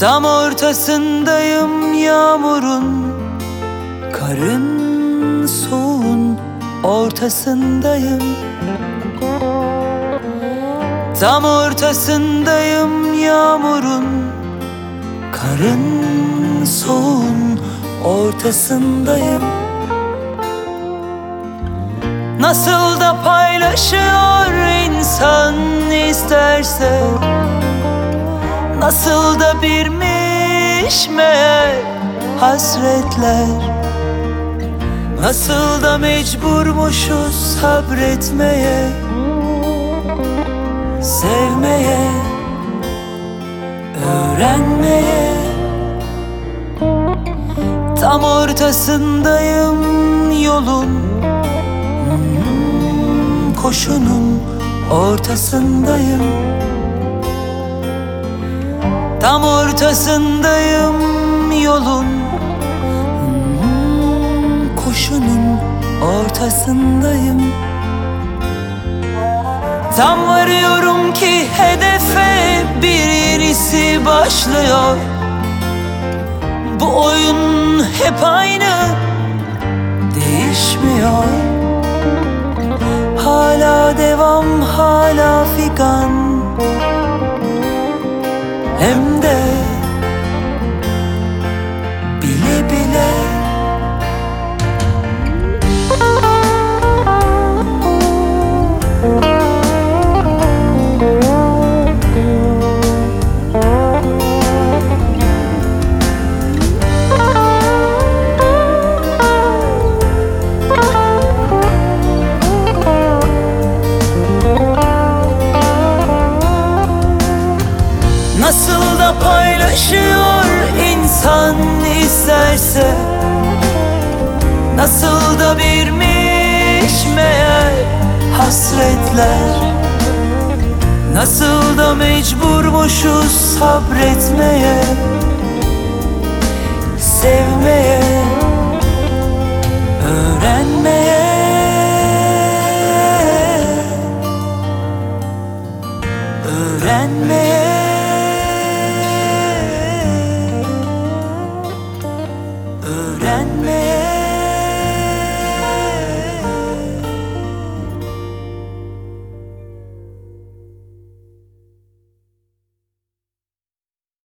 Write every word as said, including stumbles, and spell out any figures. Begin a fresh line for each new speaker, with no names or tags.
Tam ortasındayım yağmurun, karın, soğuğun ortasındayım. Tam ortasındayım yağmurun, karın, soğuğun ortasındayım. Nasıl da paylaşıyor insan isterse, nasıl da birmiş meğer hasretler, nasıl da mecburmuşuz sabretmeye, sevmeye, öğrenmeye. Tam ortasındayım yolun, koşunun ortasındayım. Tam ortasındayım yolun, koşunun ortasındayım. Tam varıyorum ki hedefe, bir yenisi başlıyor. Bu oyun hep aynı, değişmiyor. Hala devam, hala figan, hem de bile bile. Nasıl da paylaşıyor insan isterse, nasıl da birmiş meğer hasretler, nasıl da mecburmuşuz sabretmeye, sevmeye, öğrenmeye. Öğrenmeye, öğren